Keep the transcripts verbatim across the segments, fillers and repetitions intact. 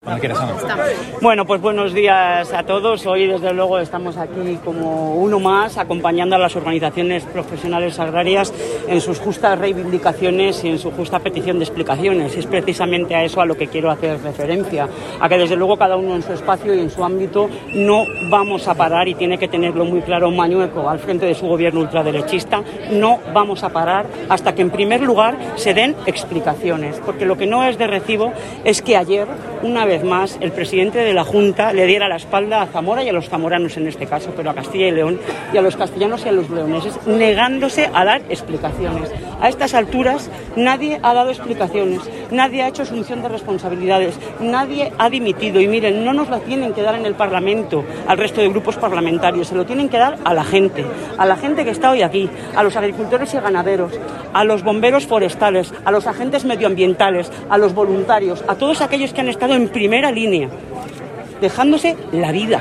Bueno, pues buenos días a todos. Hoy, desde luego, estamos aquí como uno más, acompañando a las organizaciones profesionales agrarias en sus justas reivindicaciones y en su justa petición de explicaciones. Es precisamente a eso a lo que quiero hacer referencia, a que desde luego cada uno en su espacio y en su ámbito no vamos a parar, y tiene que tenerlo muy claro Mañueco al frente de su gobierno ultraderechista, no vamos a parar hasta que en primer lugar se den explicaciones, porque lo que no es de recibo es que ayer, una vez más, el presidente de la Junta le diera la espalda a Zamora y a los zamoranos en este caso, pero a Castilla y León, y a los castellanos y a los leoneses, negándose a dar explicaciones. A estas alturas nadie ha dado explicaciones, nadie ha hecho asunción de responsabilidades, nadie ha dimitido, y miren, no nos la tienen que dar en el Parlamento al resto de grupos parlamentarios, se lo tienen que dar a la gente, a la gente que está hoy aquí, a los agricultores y ganaderos, a los bomberos forestales, a los agentes medioambientales, a los voluntarios, a todos aquellos que han estado en primera línea, dejándose la vida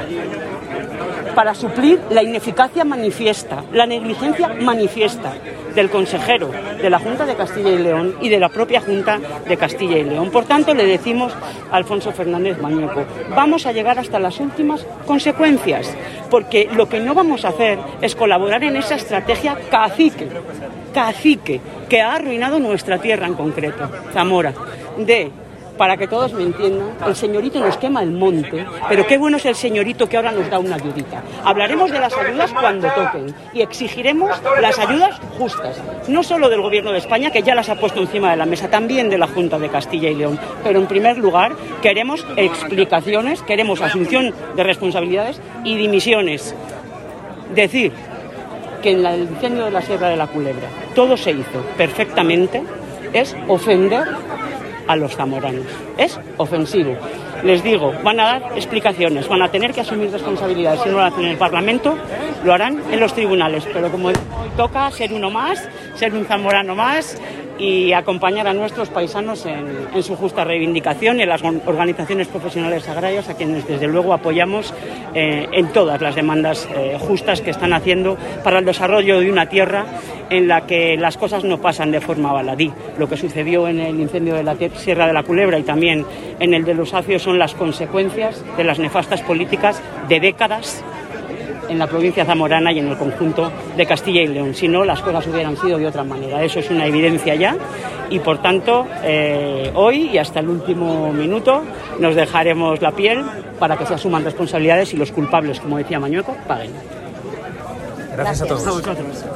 para suplir la ineficacia manifiesta, la negligencia manifiesta del consejero de la Junta de Castilla y León y de la propia Junta de Castilla y León. Por tanto, le decimos a Alfonso Fernández Mañueco, vamos a llegar hasta las últimas consecuencias, porque lo que no vamos a hacer es colaborar en esa estrategia cacique, cacique, que ha arruinado nuestra tierra en concreto, Zamora, de... Para que todos me entiendan, el señorito nos quema el monte, pero qué bueno es el señorito que ahora nos da una ayudita. Hablaremos de las ayudas cuando toquen y exigiremos las ayudas justas, no solo del Gobierno de España, que ya las ha puesto encima de la mesa, también de la Junta de Castilla y León. Pero en primer lugar queremos explicaciones, queremos asunción de responsabilidades y dimisiones. Decir que en el incendio de la Sierra de la Culebra todo se hizo perfectamente es ofender a los zamoranos. Es ofensivo. Les digo, van a dar explicaciones, van a tener que asumir responsabilidades. Si no lo hacen en el Parlamento, lo harán en los tribunales. Pero como hoy toca ser uno más, ser un zamorano más y acompañar a nuestros paisanos en, en su justa reivindicación y en las organizaciones profesionales agrarias, a quienes desde luego apoyamos eh, en todas las demandas eh, justas que están haciendo para el desarrollo de una tierra en la que las cosas no pasan de forma baladí. Lo que sucedió en el incendio de la Sierra de la Culebra y también en el de los Acios son las consecuencias de las nefastas políticas de décadas en la provincia zamorana y en el conjunto de Castilla y León. Si no, las cosas hubieran sido de otra manera. Eso es una evidencia ya y, por tanto, eh, hoy y hasta el último minuto nos dejaremos la piel para que se asuman responsabilidades y los culpables, como decía Mañueco, paguen. Gracias, Gracias. a todos. A vosotros.